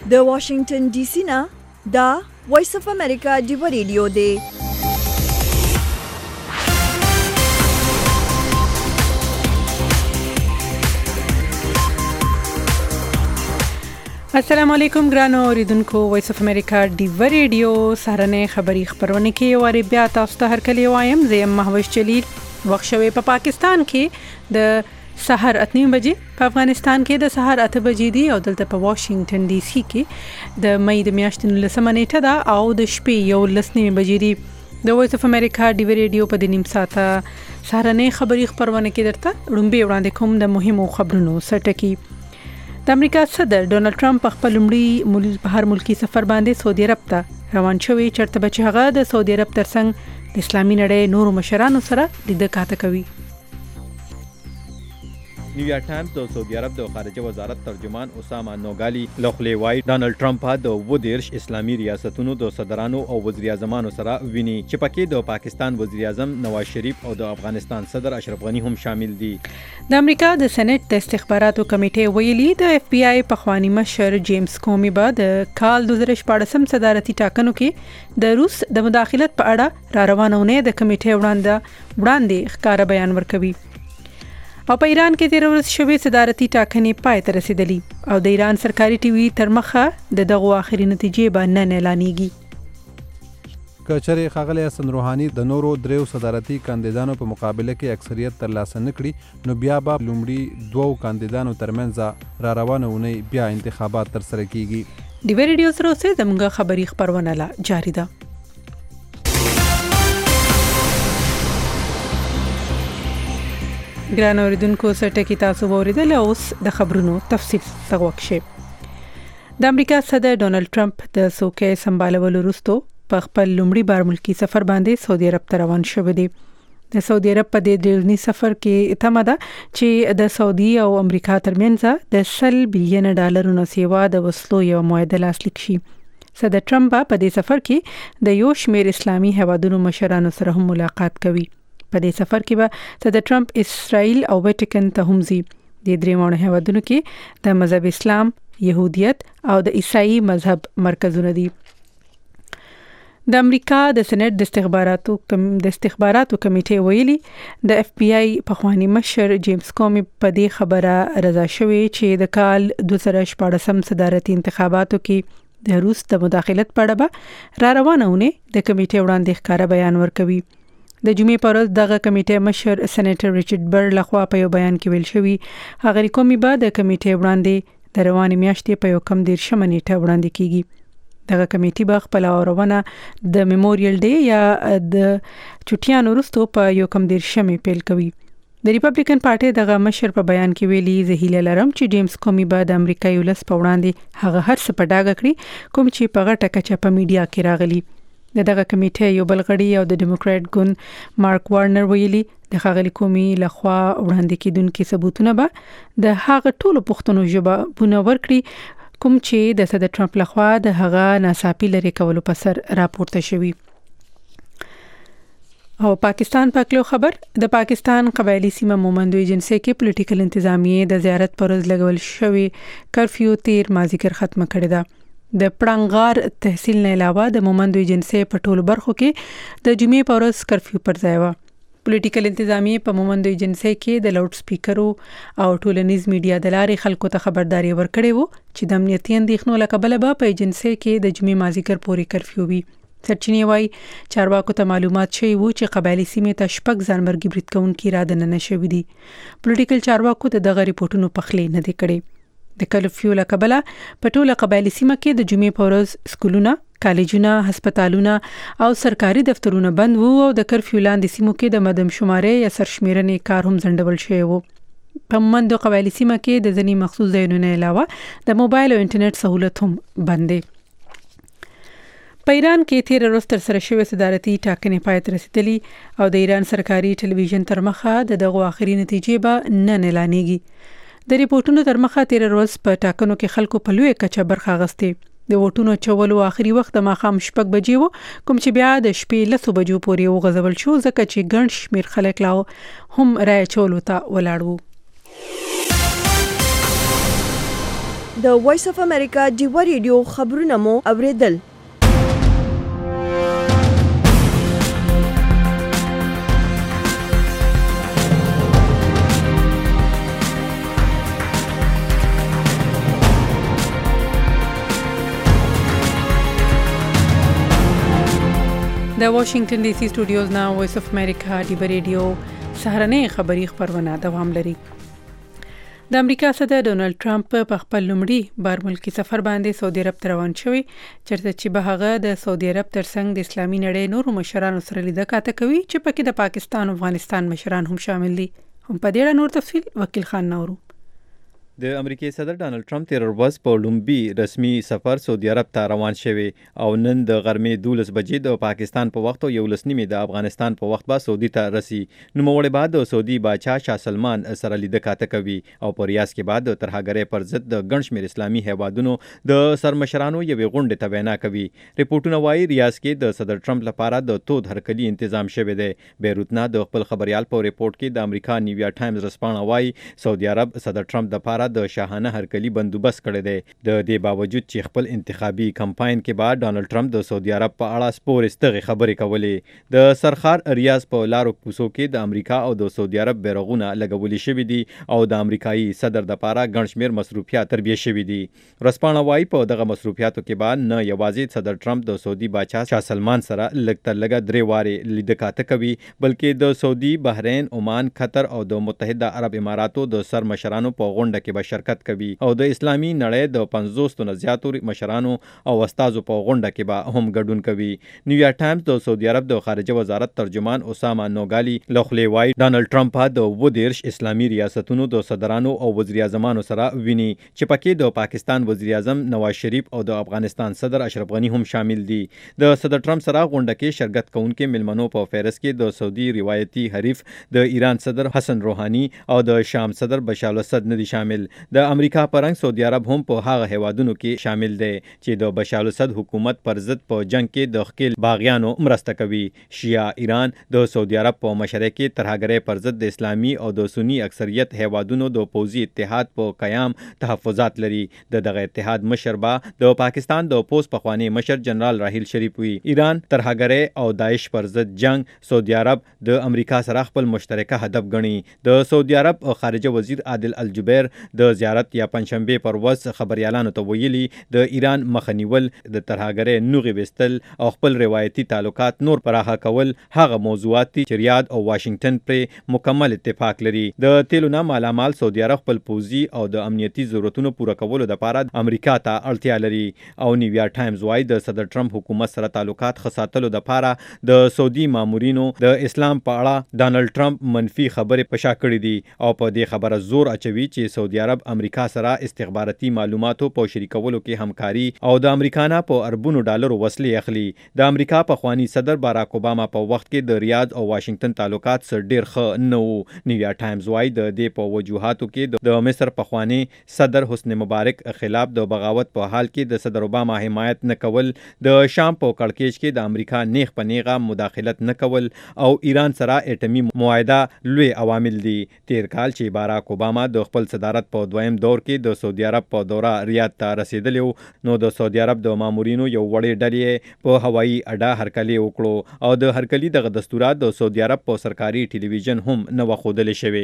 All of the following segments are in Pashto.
د واشنگټن ډي سي نه دا وایس اف امریکا دی ریډیو دی. السلام علیکم ګرانو اوریدونکو وایس اف امریکا دی ریډیو سهارنه خبری خبرونه کې وری بیا تاسو ته هر کلی وایم زم محوش جلیل. وخت شوی په پاکستان کې د سحر 8 بجې، په افغانستان کې د سحر 8 بجې دی او دلته په واشنگټن ډي سي کې د مې د میاشتې 19 نیټه ده او د شپې 11 بجې دی. د وایس اف امریکا دی ریډیو په دنیم ساته سهارنه خبری خبرونه کې درته وړاندې وړاندې کوم د مهمو خبرونو سرټکی. د امریکا صدر ډونالد ټرمپ خپل لومړي بهر ملکی سفر باندې سعودي عرب ته روان شوی، چرته بچ هغه د سعودي عرب ترڅنګ د اسلامي نړۍ نورو مشرانو سره د کاته کوي. نیویارک ټایمز د سعودي عرب د خارجه وزارت ترجمان اسامه نوګالي لخوا وایي ډونالد ټرمپ د ودیرش اسلامي ریاستونو د صدرانو او وزیر اعظمانو سره ویني چې پکې د پاکستان وزیر اعظم نواز شریف او د افغانستان صدر اشرف غنی هم شامل دي. د امریکا د سېنات د استخباراتو کمیټې ویلي د اف بی آی پخوانی مشر جیمز کومي به د کال 2014 صدارتي ټاکنو کې د روس د مداخلت په اړه را روانونه د کمیټې وړاندې ښکار بیان ورکوي. او په ایران کې تیر ورځ شوې صدارتي ټاکنې پای ته رسیدلې او د ایران سرکاري ټي وي تر مخه د دغه اخري نتیجې باندې اعلانېږي. کچره خغلی حسن روحاني د نورو دریو صدارتي کاندیدانو په مقابله کې اکثریت ترلاسه نکړي نو بیا به لومړي دوو کاندیدانو ترمنځ را روانونه بیا انتخابات تر سره کیږي. دی ریډیو سره اوسه زموږ خبری خبرونه لا جاری ده. ګران اوریدونکو سټکی تاسو وریدل اوس د خبرونو تفصیل تغوښه. د امریکا صدر ډونالد ټرمپ د څوکۍ سمبالولو وروسته په خپل لومړي بار ملکی سفر باندې سعودي عرب ته روان شوی دی. د سعودي عرب په دې ډیرنی سفر کې اتمه ده چې د سعودي او امریکا ترمنځ د $100 بلین سیوا د وسلو یو معاهده لاسلیک شي. صدر ټرمپ په دې سفر کې د یو شمېر اسلامي هیوادونو مشرانو سره هم ملاقات کوي. په دې سفر کې به صدر ټرمپ اسرائیل او ویټیکن ته هم ځي. د درېمو هیوادونو کې د مذهب اسلام، يهودیت او د عیسائی مذهب مرکزونه دي. د امریکا د سېنات د استخباراتو کمیټې ویلي د اف بی آی پخوانی مشر جیمز کومي په دې خبره رضا شوی چې د کال 2014 صدارتي انتخاباتو کې د روس د مداخلت په اړه را روانونه د کمیټې وړاندې ښکار بیان ورکوي. د جمعې پر ورځ دغه کمیټې مشر سېنیټر ریچارډ بر لخوا په یو بیان کې ویل شوی هغه کومي به د کمیټې وړاندې د روانې میاشتې په یو کم 10 نیټه وړاندې کیږي. دغه کمیټې به خپل اورونه د میموریل ډے یا د چټیانو وروسته په یو کم 10 پیل کوي. د ریپبلیکن پارټي دغه مشر په بیان کې ویلي زه هیله لرم چې جیمز کومي به د امریکایي ولس په وړاندې هغه هر څه په ډاګه کړي کوم چې په غټه کچه په میډیا کې راغلي. دغه کمیټې یو بل غړي او د ډیموکرات ګوند مارک وارنر ویلي د خغلی کومي لخوا وړاندې کیدونکو ثبوتونه به د هغه ټولو پښتنو ژبه ورکړي کوم چې د صدر ټرمپ لخوا د هغه ناڅاپي لري کولو په سر راپورته شوی. او پاکستان پاکلو خبر د پاکستان قبایلی سیمه مومندو ایجنسی کې پولیټیکل انتظامیه د زیارت پر ورځ لګول شوی کرفیو 13 مازیګر ختمه کړی ده. د پړنګار تحصیل نه علاوه د مومندو ایجنسی په ټولو برخو کې د جمعې پر ورځ کرفیو پر ځای و. پولیټیکل انتظامیه په مومندو ایجنسی کې د لاوډ سپیکرو او ټولنیز میډیا د لارې خلکو ته خبرداري ورکړې وو چې د امنیتي اندېښنو له کبله به په ایجنسی کې د جمعې مازیګر پورې کرفیو وي. سرچینې وايي چارواکو ته معلومات شوی وو چې قبایلی سیمې ته شپږ ځانمرګي برید کوونکي را دننه شوي دي. پولیټیکل چارواکو ته دغه ریپورتونو پخلې نه دي کړې. د کرفیو له کبله په ټوله قبایلی سیمه کې د جمعې په ورځ سکولونه، کالجونه، هسپتالونه او سرکاري دفترونه بند وو او د کرفیو لاندې سیمو کې د مدم شمارې یا سرشمیرنې کار هم ځنډول شوی وو. په مومندو قبایلی سیمه کې د ځینې مخصوص ځایونو علاوه د موبایل او انټرنیټ سہولت هم بند دي. په ایران کې تیر ورځ تر سره شوی صدارتي ټاکنې پای ته رسیدلې او د ایران سرکاري ټلویزیون تر مخه دغه اخري نتیجې به نن اعلانېږي. د ریپورتونو تر مخه تیر ورځ په ټاکنو کې خلکو په لوی کچه برخه اخیسته. د ووټونو چولو اخري وخت د ماخام 6 بجې وو کوم چې بیا د شپې 10 بجو پورې وغځول شو ځکه چې ګڼ شمیر خلک لا هم رای چولو ته ولاړ وو. د وایس اف امریکا ډیوا ریډیو خبرونه مو اوریدل. د واشنگټن ډي سي سټوډیوز نه وایس اف امریکا ډیوا ریډیو سهارنۍ خبری خبرونه دوام لري. د امریکا صدر ډونالد ټرمپ په خپل لومړي بار ملکی سفر باندې سعودي عرب ته روان شوی، چیرته چې به هغه د سعودي عرب ترڅنګ د اسلامي نړۍ نورو مشرانو سره لیدنه کاته کوي چې پکې د پاکستان او افغانستان مشران هم شامل دي. هم په دې اړه نور تفصیل وکیل خان نورو. د امریکای صدر ډانلډ ټرمپ تیر ورځ په لومبي رسمي سفر سعودي عرب ته روان شوی او نن د غرمې 12 بجې د پاکستان په وخت او 11:30 د افغانستان په وخت با سعودي ته رسی. نو موړې بعد د سعودي بادشاه شاه سلمان سره لیدنه کاته کوي او په ریاض کې بعد د ترهګرۍ پر ضد د ګڼ شمېر اسلامي هیوادونو د سرمشرانو یوې غونډې ته وینا کوي. ریپورتونه وايي ریاض کې د صدر ټرمپ لپاره د تود هرکلي تنظیم شوی دی. بیروت نه د خپل خبريال په ریپورت کې د امریکا نیویارک ټایمز رسپانه وايي سعودي عرب صدر ټرمپ لپاره د شاهانه هرکلي بندوبست کړی دی. د دې باوجود چې خپل انتخابي کمپاین کې بعد ډانلډ ټرمپ د سعودي عرب په اړه سپور استغه خبرې کولې. د سرخار ریاض په لارو کوڅو کې د امریکا او د سعودي عرب بیرغونه لګولې شوې دي او د امریکایي صدر د لپاره ګڼ شمېر مصروفیات تربیه شوې دي. رسپانه وايي په دغه مصروفیاتو کې بعد نه یوازې صدر ټرمپ د سعودي بادشاه شاه سلمان سره لږ تر لږه 3 واره لیدنه کاته کوي، بلکې د سعودي، بحرین، عمان، قطر او د متحده عرب اماراتو د سرمشرانو په غونډه کې به شرکت کوي او د اسلامي نړۍ د 50 نه زیاتو مشرانو او استادو په غونډه کې به هم ګډون کوي. نیویارک ټایمز د سعودي عرب د خارجه وزارت ترجمان اسامه نوګالي لخوا وايي ډانلډ ټرمپ د 20 اسلامي ریاستونو د صدرانو او وزیر اعظمانو سره ویني چې پکې د پاکستان وزیر اعظم نواز شریف او د افغانستان صدر اشرف غنی هم شامل دي. د صدر ټرمپ سره غونډه کې شرکت کوونکو ملمنو په فهرست کې د سعودي روایتي حریف د ایران صدر حسن روحاني او د شام صدر بشار الاسد نه دي شامل. د امریکا پرنګ سعودي عرب هم په هغه هیوادونو کې شامل دی چې د بشار الاسد حکومت پر ضد په جنگ کې د خپل باغیانو مرسته کوي. شیعه ایران د سعودي عرب په مشرۍ کې ترهګرۍ پر ضد د اسلامي او د سنی اکثریت هیوادونو د پوځي اتحاد په قیام تحفظات لري. دغه اتحاد مشر به د پاکستان د پوز پخوانی مشر جنرال راحیل شریف وي. ایران ترهګرۍ او داعش پر ضد جنگ سعودي عرب د امریکا سره خپل مشترکه هدف ګڼي. د سعودي عرب خارجه وزیر عادل الجبیر د زیارت یا پنځشنبه پر ورځ خبريالانو ته ویلي د ایران مخنیول، د ترهګرۍ نوغي وستل او خپل روایتي تعلقات نور پراخه کول هغه موضوعات دي چې ریاض او واشنگټن پر مکمل اتفاق لري. د تیلو نه مالامال سعودي عرب خپل پوځي او د امنیتي ضرورتونو پوره کولو لپاره امریکا ته اړتیا لري او نیویارک ټایمز وايي د صدر ټرمپ حکومت سره تعلقات خساتلو لپاره د سعودي مامورینو د اسلام په اړه ډانلډ ټرمپ منفي خبرې پشا کړې دي او په دې خبره زور اچوي چې سعودي عرب امریکا سره استخباراتي معلوماتو په شریکولو کې همکاري او د امریکانا په اربونو ډالرو وسلې اخلي. د امریکا پخوانی صدر باراک اوباما په وخت کې د ریاض او واشنگټن تعلقات سره ډیر ښه نه وو. نیویارک ټایمز وايي د دې په وجوهاتو کې د مصر پخوانی صدر حسنی مبارک خلاف د بغاوت په حال کې د صدر اوباما حمایت نه کول، د شام په کړکېچ کې د امریکا نیغ په نیغه مداخلت نه کول او ایران سره اټومي معاهده لوی عوامل دي. تیر کال چې باراک اوباما د خپل صدارت په دویم دور کې د سعودي عرب په دوره ریاض ته رسیدلی نو د سعودي عرب د مامورینو یو وړې ډلې په هوایي اډه هرکلي وکړو او د هرکلي دغه دستورات د سعودي عرب په سرکاري ټلویزیون هم نه وښودل شوی.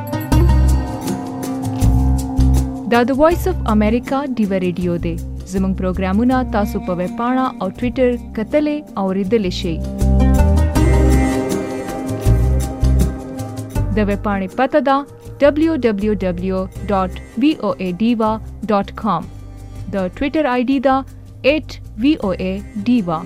دا د وایس اف امریکا ډیوا ریډیو دی. زموږ پروګرامونه تاسو په ویب پاڼه او ټوئیټر کتلې او ریډلې شئ. د ویب پاڼې پته ده www.voadiva.com. د ټوئیټر آی ډي ده @voadiva.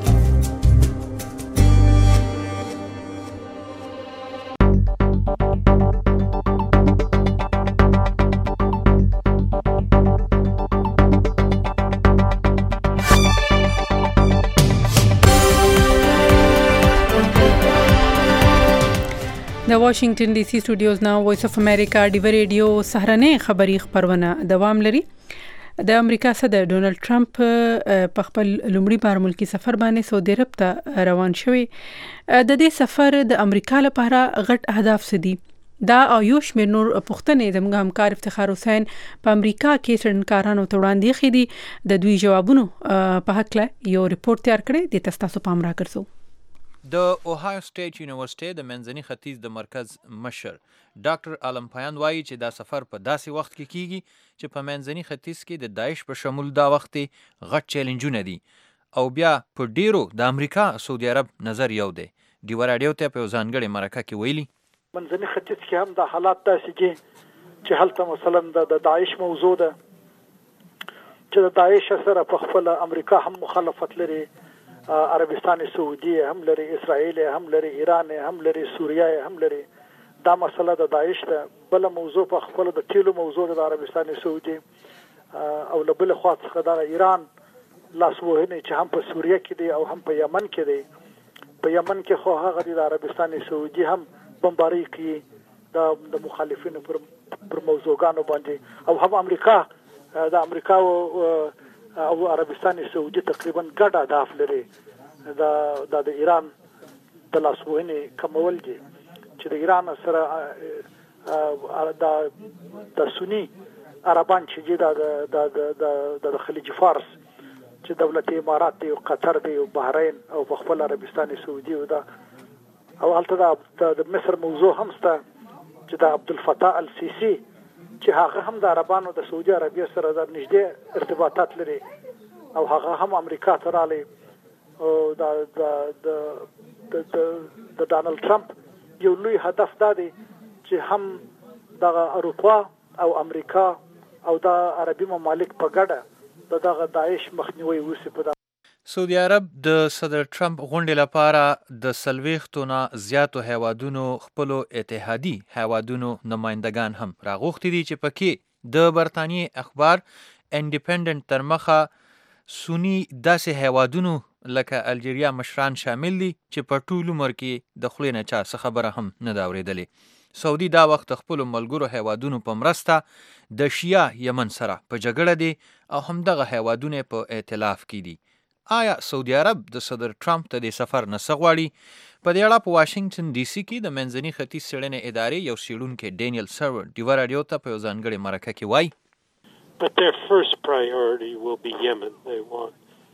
د واشنگټن ډي سي سټوډیوز نه وایس اف امریکا ډیوا ریډیو سهارنۍ خبری خبرونه دوام لري. د امریکا صدر ډونالډ ټرمپ په خپل لومړي بار ملکی سفر باندې سعودي عرب ته روان شوی. د دې سفر د امریکا لپاره غټ اهداف څه دي؟ دا او یو شمېر نور پوښتنې زموږ همکار افتخار حسین په امریکا کې څېړنکارانو ته وړاندې کړي دي. د دوی جوابونو په هکله یو ریپورت تیار کړی دی، تاسو پام راګرځو. د اوهایو سټیټ یونیورسيټي د منځني ختیځ د مرکز مشر ډاکټر عالم پیان وایي چې دا سفر په داسې وخت کې کیږي چې په منځني ختیځ کې د داعش په شمول دا وخت غټ چیلنجونه دي او بیا په ډیرو د امریکا سعودي عرب نظر یو دی. ډیو راډیو ته په ځانګړي مرکه کې ویلي منځني ختیځ کې هم د حالات داسې دي چې هلته مثلا د داعش موضوع ده چې د داعش سره په خپل امریکا هم مخالفت لري، عربستان سعودي هم لري، اسرائیل هم لري، ایران هم لري، سوریه هم لري. دا مسله د داعش ده. بل موضوع په خپل د تیلو موضوع د عربستان سعودي او له بل خوا څخه د ایران لاسوهنې چې هم په سوریه کې دي او هم په یمن کې دي. په یمن کې خو هغه د عربستان سعودي هم بمباري کوي د مخالفینو پر موضوعګانو باندې، او هم امریکا د امریکا او عربستان سعودي تقریبا ګډ اهداف لري. د ایران د لاسوهنې کمول دي چې د ایران سره د سنی عربان چې د خلیج فارس چې دولت امارات دی او قطر دی او بحرین او په خپل عربستان سعودي او هلته د مصر موضوع هم شته چې د عبدالفتاح السیسی چې هغه هم د عربانو د سعودي عربیه سره د نږدې ارتباطات لري او هغه هم امریکا ته رالی. او د ډانلډ ټرمپ یو لوی هدف دا دی چې هم د اروپا او امریکا او د عربي ممالک په ګډه دغه داعش مخنیوي وشي. په سعودي عرب د صدر ټرمپ غونډې لپاره د 40 نه زیاتو هیوادونو خپلو اتحادي هیوادونو نمایندگان هم راغوښتي دي چې پکې د برطانیې اخبار انډیپندنت تر مخه سنی داسې هیوادونو لکه الجیریا مشران شامل دي چې په ټول عمر کې د خولې نه چا څه خبره هم نه دا اورېدلې. سعودي دا وخت خپلو ملګرو هیوادونو په مرسته د شیا یمن سره په جګړه دي او همدغه هیوادونه په ائتلاف کې دي. آیا سعودي عرب د صدر ټرمپ ته د سفر نه څه غواړي؟ په دې اړه په واشنگټن ډي سي کې د منځني ختیځ څېړنې ادارې یو څېړونکی ډینیل سرور ډیو راډیو ته په یو ځانګړې مرکه کې وایي But their first priority will be Yemen. They want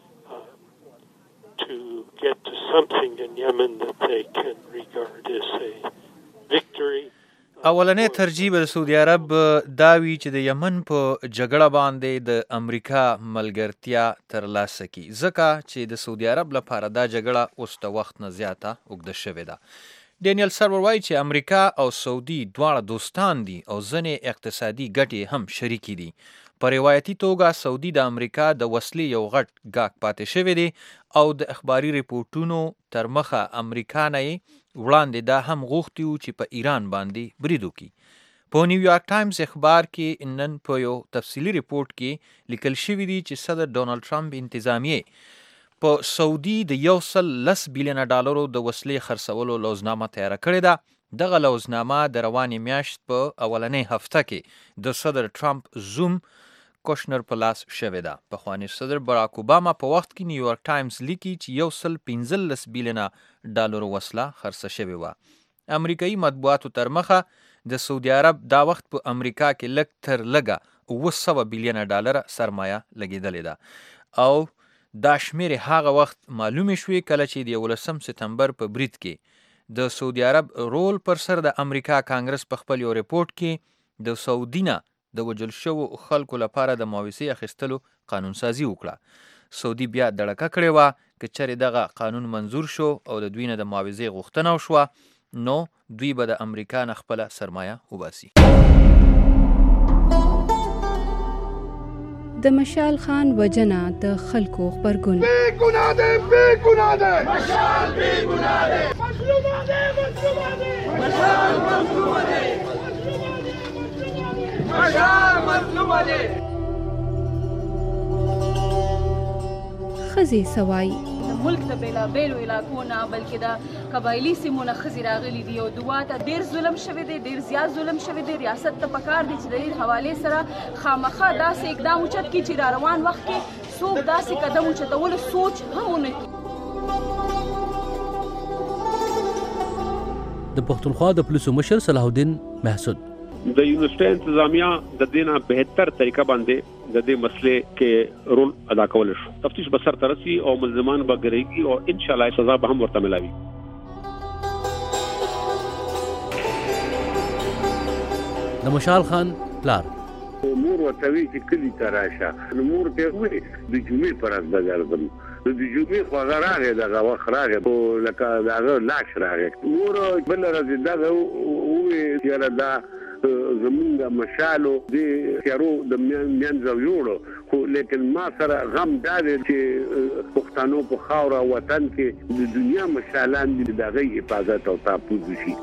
to get to something in Yemen that they can regard as a victory. اولنې ترجیح د سعودي عرب دا وي چې د یمن په جګړه باندې د امریکا ملګرتیا ترلاسه کړي، ځکه چې د سعودي عرب لپاره دا جګړه اوس د وخت نه زیاته اوږده شوې ده. ډینیل سرور وایي چې امریکا او سعودي دواړه دوستان دي او ځینې اقتصادي ګټې هم شریکې دي. په روایتي توګه سعودي د امریکا د وسلې یو غټ ګاګ پاتې شوی دی او د اخباري ریپورټونو تر مخه امریکا نه وړاندې دا هم غوښتي وو چې په ایران باندې برید وکړي. په نیویارک ټایمز اخبار کې نن په یو تفصیلي ریپورټ کې لیکل شوي دي چې صدر ډونالډ ټرمپ انتظامیې په سعودي د $110 بلیونه د وسلې خرڅولو لوزنامه تیاره کړې ده. دغه لوزنامه د روانې میاشت په اولنۍ هفته کې د صدر ټرمپ زوم کوشنر په لاس شوې ده. پخوانی صدر براک اوباما په وخت کې نیویارک ټایمز لیکي چې $115 بلیونه وسله خرڅه شوې وه. امریکایي مطبوعاتو تر مخه د سعودي عرب دا وخت په امریکا کې لږ تر لږه $900 بلیونه سرمایه لګېدلې ده او دا شمېرې هغه وخت معلومې شوې کله چې د 11 سپتمبر په برید کې د سعودي عرب رول پر سر د امریکا کانګرس په خپل یو ریپورټ کې د سعودي نه د وژل شوو خلکو لپاره د معاوضې اخیستلو قانون سازي وکړه. سعودي بیا دړکه کړې وه که چېرې دغه قانون منظور شو او د دوی نه د معاوضې غوښتنه وشوه نو دوی به د امریکا نه خپله سرمایه وباسي. د مشال خان وجنه د خلکو غبرګون بے گناه ده مشال بے گناه ده مظلومه ده مشال مظلومه ده مشال مظلومه ده. ښځې سوای ملک د بیلابیلو علاقو نه بلکې د قبایلي سیمو نه ښځې راغلي دي او دوا ته ډېر ظلم شوی دی، ډېر زیات ظلم شوی دی. ریاست ته پکار دی چې د دې حوالې سره خامخا داسې اقدام اوچت کړي چې را روان وخت کې څوک داسې قدم اوچتولو سوچ هم ونه کړي. د پښتونخوا د پولیسو مشر صلاح الدین محسود د یونیورسيټي انتظامیه د دینه بهتر طریقه باندې د دې مسلې کې رول ادا کول شو. تفتیش به سر ترسي او ملزمان به ګرځي او ان شاء الله سزا به هم ورته ملاوي. د مشال خان پلار مور ورته وی چې کلی ته راشه، نو مور ته وی د جمعې پر ورځ به ګرځم. د جمعې خو هغه راغی، دغه وخت راغی لکه دغه لاش راغی. مور بل ورځ دغه وی یاره دا زمونږ مشالو د تیارو د منځو جوړو، خو لیکن ما سره غم دا دی چې پښتنو په خاوره وطن کې د دنیا مشالان دي، دغه حفاظت او تحفظ وشي.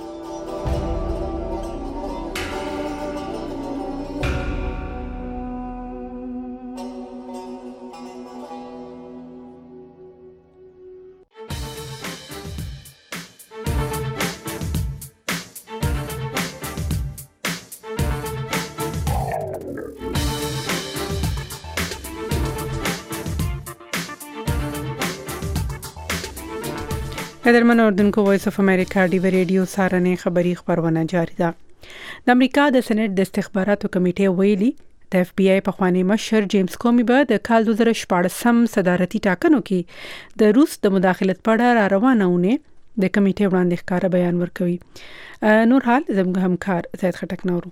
قدرمن اردوونکو وایس اف امریکا ډیو ریډیو سارنې خبری خبرونه جاری ده. د امریکا د سېنات د استخباراتو کمیټې ویلي د اف بی آی په خوانی مشر جیمز کومی به د کال 2014 صدارتي ټاکنو کې د روس د مداخلت په اړه روانونه د کمیټې وړاندې ښکارا بیان ورکوي. نور حال زموږ همکار زید خټک نورو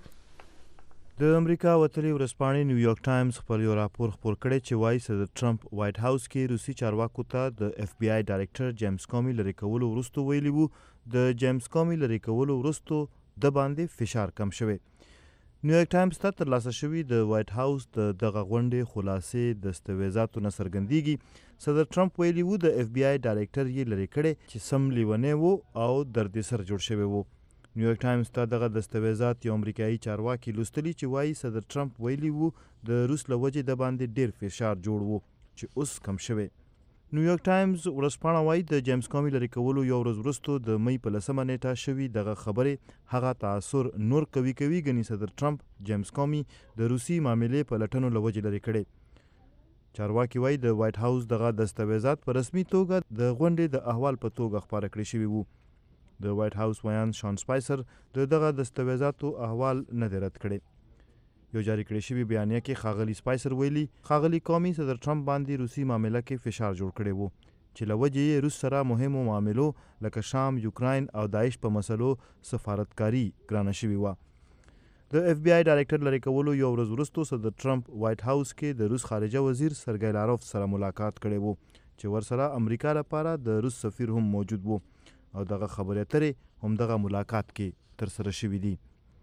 د امریکا وتلی ورځپاڼې نیویارک ټایمز خپل یو راپور خپور کړی چې وایي صدر ټرمپ وایټ هاوس کې روسي چارواکو ته د اف بی آی ډایرکټر جیمز کومی لري کولو وروسته ویلي وو د جیمز کومی لري کولو وروسته د باندې فشار کم شوی. نیویارک ټایمز ته ترلاسه شوي د وایټ هاوس د دغه غونډې خلاصې دستاویزاتو نه څرګندېږي. صدر ټرمپ ویلي وو د اف بی آی ډایرکټر یې لري کړی چې سم لیونی وو او دردسر جوړ شوی وو. نیویارک ټایمز ته دغه دستاویزات یو امریکایي چارواکي لوستلي چې وایي صدر ټرمپ ویلي وو د روس له وجې د باندې ډیر فشار جوړ وو چې اوس کم شوی. نیویارک ټایمز ورځپاڼه وایي د جیمز کومی لري کولو یو ورځ وروسته د مۍ په 10 نیټه شوي دغه خبرې هغه تاثر نور قوي ګڼي صدر ټرمپ جیمز کومی د روسي معاملې په لټنو له وجې لري کړی. چارواکي وایي د وایټ هاوس دغه دستاویزات په رسمي توګه د غونډې د احوال په توګه خپاره کړی شوي وو. د وایټ هاوس ویان شان سپایسر دغه دستاویزاتو احوال نه دی رد کړی. یو جاری کړی شوی بیانیه کې ښاغلي سپایسر ویلي ښاغلي کومی صدر ټرمپ باندې روسي معامله کې فشار جوړ کړی وو چې له وجې یې روس سره مهمو معاملو لکه شام، یوکراین او داعش په مسلو سفارتکاري ګرانه شوې وه. د اف بی آی ډایرکټر لري کولو یو ورځ وروسته صدر ټرمپ وایټ هاوس کې د روس خارجه وزیر سرګی لاروف سره ملاقات کړی وو چې ورسره امریکا لپاره د روس سفیر هم موجود وو او دغه خبرې اترې هم دغه ملاقات کې ترسره شوي دي.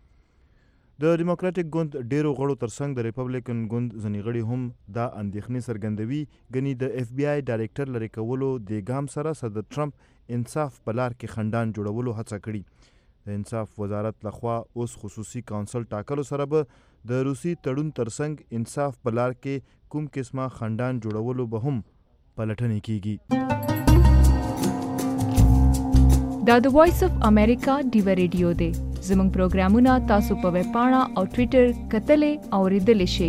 د ډیموکراټیک ګوند ډیرو غړو ترڅنګ د ریپبلیکن ګوند ځینې غړي هم دا اندېښنې څرګندوي ګنې د اف بی آی ډایرکټر لري کولو د ګام سره صدر ټرمپ انصاف په لار کې خندان جوړولو هڅه کړي. د انصاف وزارت لخوا اوس خصوصي کونسل ټاکلو سره به د روسي تړون ترڅنګ انصاف په لار کې کوم قسمه خندان جوړولو به هم پلټنې کیږي. دا د وایس اف امریکا ډیو ریډیو دی. زموږ پروګرامونه تاسو په ویب پاڼه او ټوئیټر کتلې او ریډلې شئ.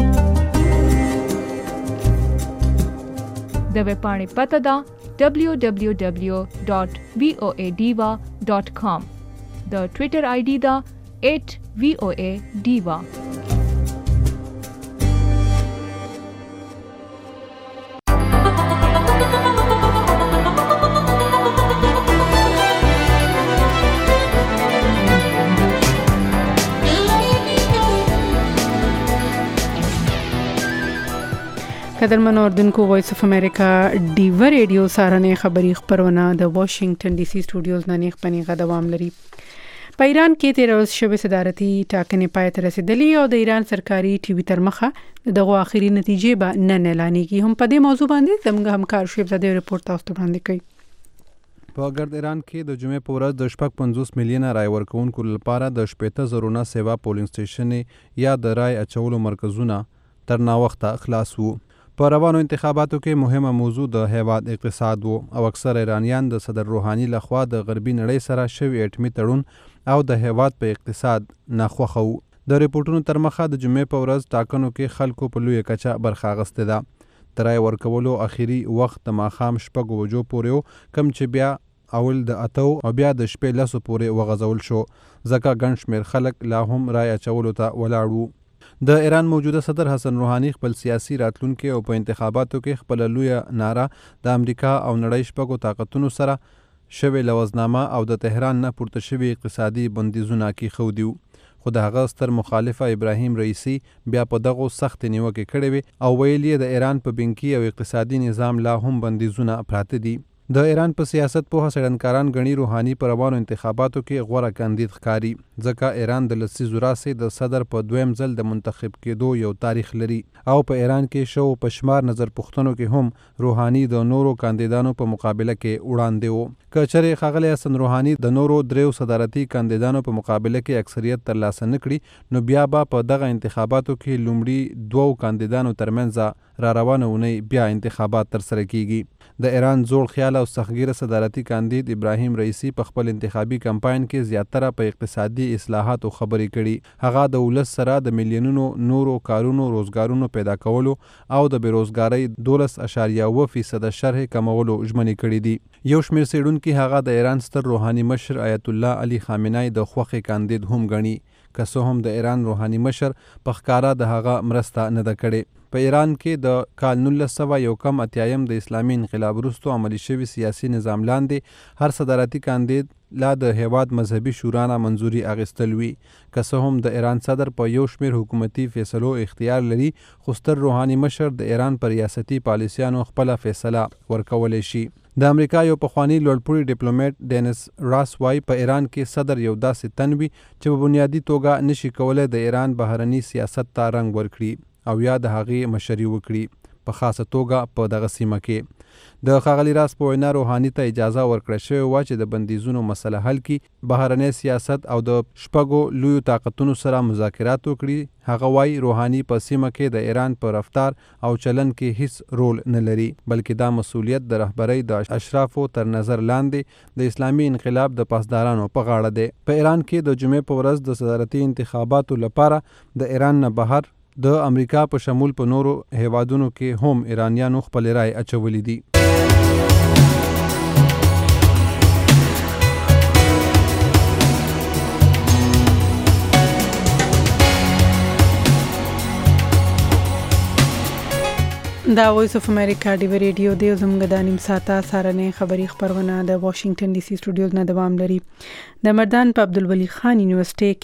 د ویب پاڼې پته ده www.voadiva.com. د ټوئیټر آی ډي ده @voadiva. قدرمن اردوونکو وایس اف امریکا ډیو ریډیو سارنې خبری خبرونه د واشنگټن ډي سي سټوډیوز نه نیغه دوام لري. په ایران کې 13 شوې صدارتي ټاکنې پای ته رسیدلې او د ایران سرکاري ټي وي تر مخه دغه اخري نتیجې به نن اعلانېږي. هم په دې موضوع باندې زموږ همکار شیب زده ریپورت تاسو ته وړاندې کوي. په ګرد ایران کې د جمعې په ورځ د 50 میلیونه رای ورکوونکو لپاره د 80,000 سیوا پولینګ سټیشن یا د رای اچولو مرکزونه تر ناوخته خلاص وو. په روانو انتخاباتو کې مهمه موضوع د هیواد اقتصاد وو او اکثر ایرانیان د صدر روحاني لخوا د غربي نړۍ سره شوی اټمي تړون او د هیواد په اقتصاد ناخوښه وو. د ریپورتونو تر مخه د جمعې په ورځ ټاکنو کې خلکو په لویه کچه برخه اخیستې ده. د رای ورکولو اخیری وخت د ماښام 6 بجو پورې و، کوم چې بیا اول د 8 او بیا د شپې 10 پورې وغځول شو ځکه ګڼ شمېر خلک لا هم رای اچولو ته ولاړ. د ایران موجوده صدر حسن روحاني خپل سیاسي راتلونکي او په انتخاباتو کې خپل لویه ناره د امریکا او نړۍ شپږو طاقتونو سره شوې لوزنامه او د تهران نه پورته شوي اقتصادي بندیزونه کېښودي، خو د هغه ستر مخالفه ابراهیم رئیسي بیا په دغو سختې نیوکې کړې وې او ویل یې د ایران په بانکي او اقتصادي نظام لا هم بندیزونه پراته دي. د ایران په سیاست پوهه څېړنکاران ګڼي روحاني په روانو انتخاباتو کې غوره کاندید ښکاري ځکه ایران د لسیزو راهیسې د صدر په دویم ځل د منتخب کېدو یو تاریخ لري او په ایران کې شو په شمار نظر پوښتنو کې هم روحاني د نورو کاندیدانو په مقابله کې وړاندې و. که چېرې ښاغلی حسن روحاني د نورو دریو صدارتي کاندیدانو په مقابله کې اکثریت ترلاسه نه کړي نو بیا به په دغه انتخاباتو کې لومړي دوو کاندیدانو ترمنځ را روانه اونۍ بیا انتخابات ترسره کیږي. د ایران زوړ خیال او سختګیره صدارتي کاندید ابراهیم رئیسي په خپل انتخابي کمپاین کې زیاتره په اقتصادي اصلاحاتو خبرې کړي. هغه د ولس سره د میلیونونو نورو کارونو روزګارونو پیدا کولو او د بیروزګارۍ 12.7% شرح کمولو ژمنې کړي دي. یو شمېر څېړونکي هغه د ایران ستر روحاني مشر آیت الله علي خامنه‌ای د خوښې کاندید هم ګڼي، که څه هم د ایران روحاني مشر په ښکاره د هغه مرسته نه ده کړې. په ایران کې د کال 1980 د اسلامي انقلاب وروسته عملي شوي سیاسي نظام لاندې هر صدارتي کاندید لا د هیواد مذهبي شورا نه منظوري اخیستل وي. که څه هم د ایران صدر په یو شمېر حکومتي فیصلو اختیار لري خو ستر روحاني مشر د ایران پر ریاستي پالیسیانو خپله فیصله ورکولی شي. د امریکا یو پخوانی لوړپوړي ډیپلوماټ ډینس راس وایي په ایران کې صدر یو داسې تن وي چې په بنیادي توګه نشي کولی د ایران بهرني سیاست ته رنګ ورکړي او یا د هغې مشري وکړي، په خاصه توګه په دغه سیمه کې. د ښاغلي راس په وینا روحاني ته اجازه ورکړه شوې وه چې د بندیزونو مسله حل کړي، بهرنی سیاست او د شپږو لویو طاقتونو سره مذاکرات وکړي. هغه وایي روحاني په سیمه کې د ایران په رفتار او چلن کې هیڅ رول نه لري، بلکې دا مسؤلیت د رهبرۍ د اشرافو تر نظر لاندې د اسلامي انقلاب د پاسدارانو په غاړه دی. په ایران کې د جمعې په ورځ د صدارتي انتخاباتو لپاره د ایران نه بهر د امریکا په شمول په نورو هیوادونو کې هم ایرانیانو خپل رای اچولی دي. دا وایس اف امریکا ډیو ریډیو دی زموږ د نیم ساعته سارنې خبری خبرونه د واشنگټن ډي سي سټوډیوز نه دوام لري. د مردان په عبدالولي خان یونیورسيټي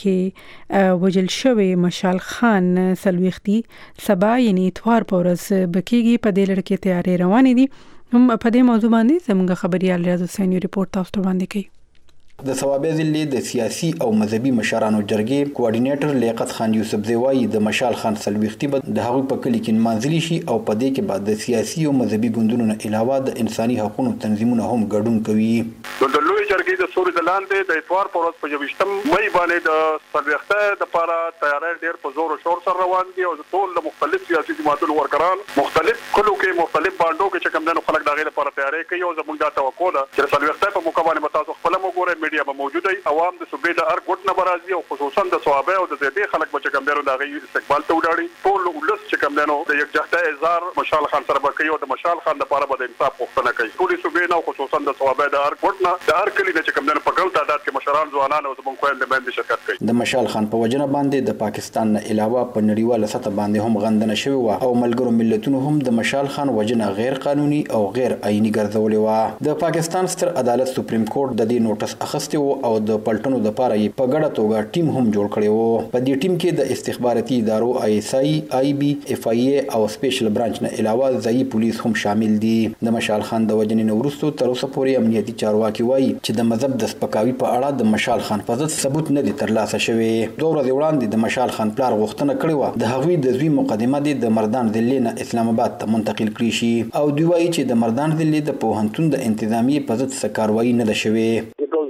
کې وجل شوی مشال خان سلويختي سبا یعنی اتوار په ورځ بکیږي. په دې لړ کې تیاری روانې دي. هم په دې موضوع باندې زموږ خبريال ریاض حسین ریپورت تاسو ته وړاندې کوي. د ثوابه ضلع د سیاسي او مذهبي مشرانو جرګې کوارډینیټر لیاقت خان یوسف زوی د مشال خان سلويختي د هغوی په کلی کې منځلي شي او په دې کې بعد د سیاسي او مذهبي ګوندونو نه علاوه د انساني حقوقو تنظیمونه هم ګډون کوي. د لوی جرګې د سوري د لاندې د اتوار پر ورځ په 28 مې باندې د سلويختي د لپاره تیاری ډېر په زور او شور سره روان دي او ټول د مختلف سیاسي جماعتونو ورکران مختلف کلو کې مختلف باندو کې چې کوم دنو خلک دغه لپاره تیاری کوي او زموږ د توقع ده چې سلويختي په موقع باندې تاسو خپل وګورئ میډیا به موجوده وي. عوام د صوبې د هر ګوټ نه برازي او خصوصا د ثوابه او د دې خلک بچ کوم دنو دغه استقبال ته وډاړي. ټول ولس چې کوم دنو د یکجهته اظهار مشال خان سره کوي او د مشال خان لپاره به د انصاف غوښتنه کوي. ټول صوبې نه خصوصا د ثوابه د هر ګوټ نه د هر کلی چې کوم دنو په ګڼ تعداد کې مشران ځوانان او زموږ خويندې باندې شرکت کوي. د مشال خان په وجنه باندې د پاکستان نه علاوه په نړیواله سطح باندې هم غندنه شوی و او ملګرو ملتونو هم د مشال خان وجنه غیر قانوني او غیر آئینی ګرځولې و. د پاکستان ستر عدالت سپریم کورټ د دې نوټس اخیستی و او د پلټنو د لپاره په ګډه توګه ټیم هم جوړ کړی و. په دې ټیم کې د استخباراتي ادارو ISI, IB, FIA او سپیشل برانچ نه علاوه ځایي پولیس هم شامل دي. د مشال خان د وجنې وروسته تر اوسه پورې امنیتي چارواکي وایي چې د مذهب د سپکاوي په اړه د مشال خان په ضد ثبوت نه دي ترلاسه شوی. دوه ورځې وړاندې د مشال خان پلار غوښتنه کړې و د هغوی د زوی مقدمه د مردان ضلع نه اسلام آباد ته منتقل کړي شي او دوی وایي چې د مردان ضلع د پوهنتون د انتظامیې په ضد څه کاروایي نه ده شوې. زموږ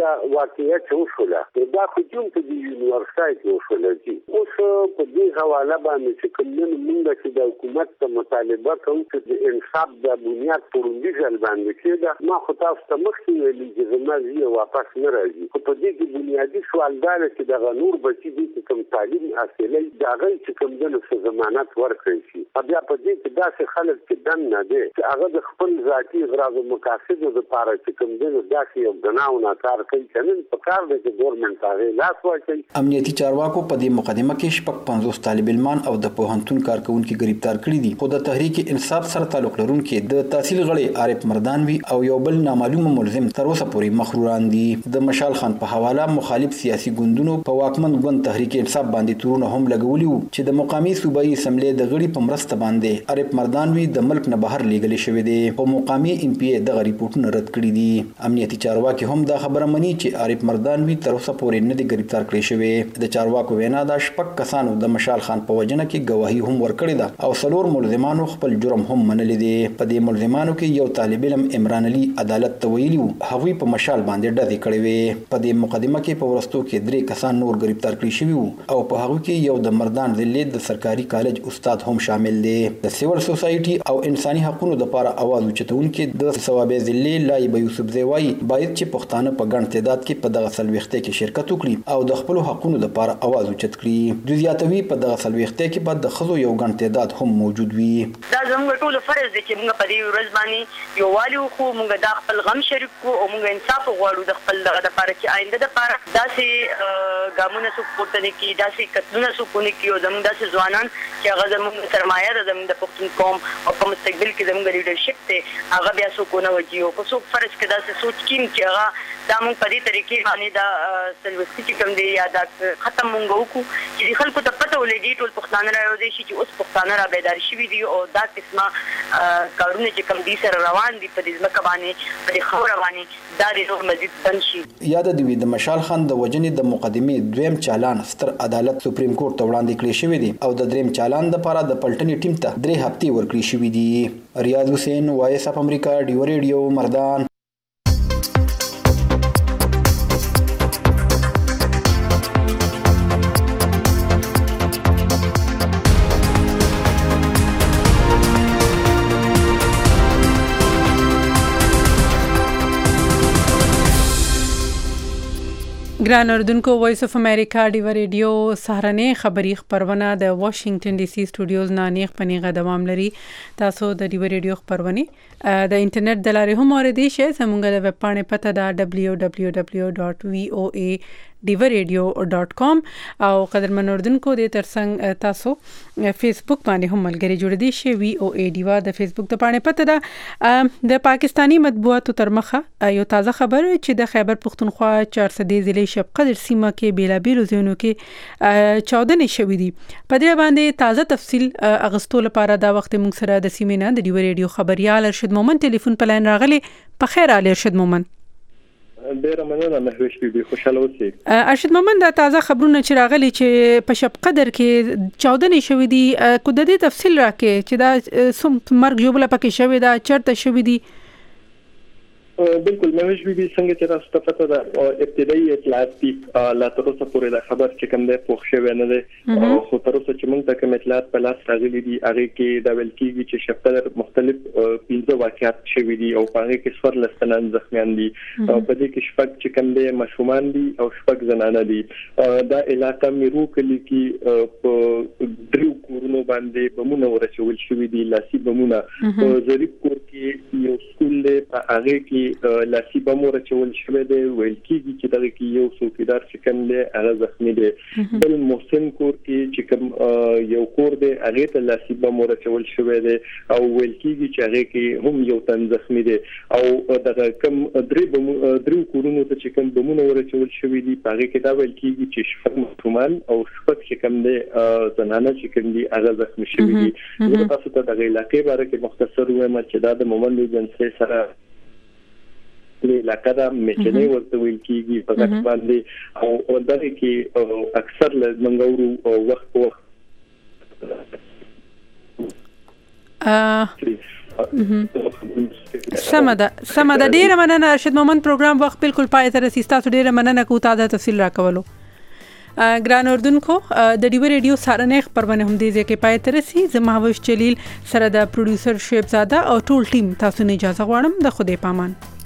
دا واقعیت وشوله دا خو کوم په دې یونیورسيټي وشوله چې اوس په دې حواله باندې چې کوم موږ چې د حکومت ته مطالبه کوو چې د انصاف د بنیاد پر وړاندې باندې کېده ما خو تاسو ته مخکې ویلي چې زموږ واپس نه راځي خو په دې کې بنیادی سوال دا چې د نور بچي دي کوم تعلیم حاصلې دا غي چې کوم د ضمانت ورکړي شي بیا په دې کې داسې خلک چې دن نه دي چې هغه د خپل ذاتي غرض او مقاصد لپاره چې کوم د داسې یو غناو نه کار کوي چې په کار د ګورنمنت هغه لاس واچي. امنیتي چارواکو په دې مقدمه کې شپږ 50 طالب علمان او د پوهنتون کارکونکو گرفتار کړي دي خو د تحریک انصاف سره تعلق لرونکي د تحصیل غړي عارف مردانوي او یو بل نامعلومه ملزم تر اوسه پورې مخروران دي. د مشال خان په حواله مخالف سیاسي ګوندونو په واکمن ګوند تحریک انصاف باندې تورونه هم لګولي وو چې د مقامی صوبایي اسمبلی د غړي په مرسته باندې عارف مردانوي د ملک نه بهر لیږل شوی دی او مقامی ان پی ای د ریپورتونه رد کړی دي. امنیتي چارواکي هم دا خبره مني چې عارف مردانوي تر اوسه پورې نه دی گرفتار کړی شوی. د چارواکو وینا دا شپږ کسانو د مشال خان په وجنه کې گواهی هم ورکړې ده او څلور ملزمانو خپل جرم هم منلی دي. په دې ملزمانو کې یو طالب علم عمران علي عدالت ته ویلي هغوی په مشال باندې ډزې کړې وې. په دې مقدمه کې په ورستو کې 3 کسان نور گرفتار کړي شوي وو او په هغه کې یو د مردان ضلع د سرکاري کالج استاد هم شامل دی. د سیول سوسایټي او انساني حقوقو لپاره आवाज اوچتونکو د ثوابه ضلع لایب یوسف زیوای باید چې پښتانه په ګڼ تعداد کې په دغه سلوخته کې شرکت وکړي او د خپل حقوقو لپاره आवाज اوچت کړي. د زیاتوي په دغه سلوخته کې بعد د خزو یو ګڼ تعداد هم موجود وي. دا زموږ ټول فرض دی چې موږ په دې ورځ باندې یو والي خو موږ د خپل غم شریک کو او موږ انصاف غواړو د خپل دغه لپاره چې آینده لپاره داسې ګامونه څوک پورته نه کړي داسې قتلونه څوک نه کوي او زموږ داسې ځوانان چې هغه زموږ سرمایه ده زموږ د پښتون قوم او په مستقبل کې زموږ لیډرشپ ته هغه بیا څوک نه وږي او څوک فرض کې داسې سوچ کیم چې هغه دا موږ په دې طریقې باندې دا سلوستی چې کوم دی یا دا ختم مونږ وکړو چې خلکو ته پته ولګي ټول پښتانه راوځي چې اوس پښتانه را بیدار شوي دي او دا قسمه کارونه چې کوم دي سره روان دي په دې ځمکه باندې په دې خاوره باندې دا د مزید بند شي. یاد دی د مشال خان د وجنې د مقدمې دویم چالان ستر عدالت سپریم کورټ ته وړاندې کړی شوی دی او د دریم چالان لپاره د پلټنې ټیم ته 3 هفتې ورکړي شوی دي. ریاض حسین وایس اف امریکا ډیو ریډیو مردان. ګران اردوونکو وایس اف امریکا ډیو ریډیو سهارنې خبری خبرونه د واشنگټن ډي سي سټوډیوز نه نیغ پنیغه دوام لري. تاسو د ډیو ریډیو خبرونه د انټرنیټ د لارې هم اوریدئ شئ. زموږ د ویب پاڼې پته ده www.voaradio.com او قدرمن اردوونکو د ترڅنګ تاسو فیسبوک باندې هم ملګری جوړ دي شئ. وی او ای ډیوا د فیسبوک د پاڼې پته ده. د پاکستانی مطبوعاتو تر مخه یو تازه خبر چې د خیبر پختونخوا 400 ضلع شب قدر سیمه کې بیلابیلو ځایونو کې 14 شوې دي. په دې باندې تازه تفصیل اغستو لپاره دا وخت موږ سره د سیمې نه د ډیو ریډیو خبريال ارشد مومن ټلیفون په لاین راغلی. په خیر علي ارشد مومن. ډیره مننه مهوش بي خوشاله اوسئ. ارشد مومن دا تازه خبرونه چې راغلي چې په شب قدر کې 14 شوې دي کو د دې تفصیل راکې چې دا سم مرګ جوړه پکې شوې ده چرته شوې دي. بالکل مهوش بي څنګه چې تاسو ته پته ده ابتدایي اطلاعات دي لا تر اوسه پورې د خبر چې کوم ده پوښ شوی نه ده او خو تر اوسه چې موږ ته کوم اطلاعات په لاس راغلي دي هغه کې دا ویل کېږي چې شب قدر مختلف 15 واقعات شوي دي او په هغه کې څوار لستنان زخمیان دي او په دې کې شپږ چې کوم ده مشومان دي او شپږ زنانه دي. دا علاقې میرو کلی کې په درو کورونو باندې بمونه ورچول شوي دي لاسي بمونه په ظریف کور کې یو سکول دی په هغه کې لاسي بم ورچول شوی دی ویل کېږي چې دغه کې یو څوکیدار چې کوم دی هغه زخمی دی. بل محسن کور کې چې کوم یو کور دی هغه ته لاسي بم ورچول شوی دی او ویل کېږي چې هغه کې هم یو تن زخمی دی او دغه کوم درو کورونو ته چې کوم بمونه ورچول شوی دي په هغه کې دا ویل کېږي چې شپږ ماشومان او شپږ چې کوم دی زنانه چې کوم دي هغه زخمی شوی دي. زه تاسو ته دغه علاقې باره کې مختصر وایم چې دا د مومند جنسي سره لکه دا میچنې ورته ویل کېږي په غټ باندې او دغه کې اکثر لږ وخت سمه ده ډیره مننه ارشد مومند. پروګرام وخت بالکل پای ته رسیدي. تاسو ډیره مننه کوو تازه تفصیل راکولو. ګران اردوونکو د ډیو ریډیو سارنې خبرونه هم دې ځکه پای ته رسي. زما هوش جلیل سره د پروډوسر شعیب زاده او ټول ټیم تاسو نه اجازه غواړم. د خدای پامان.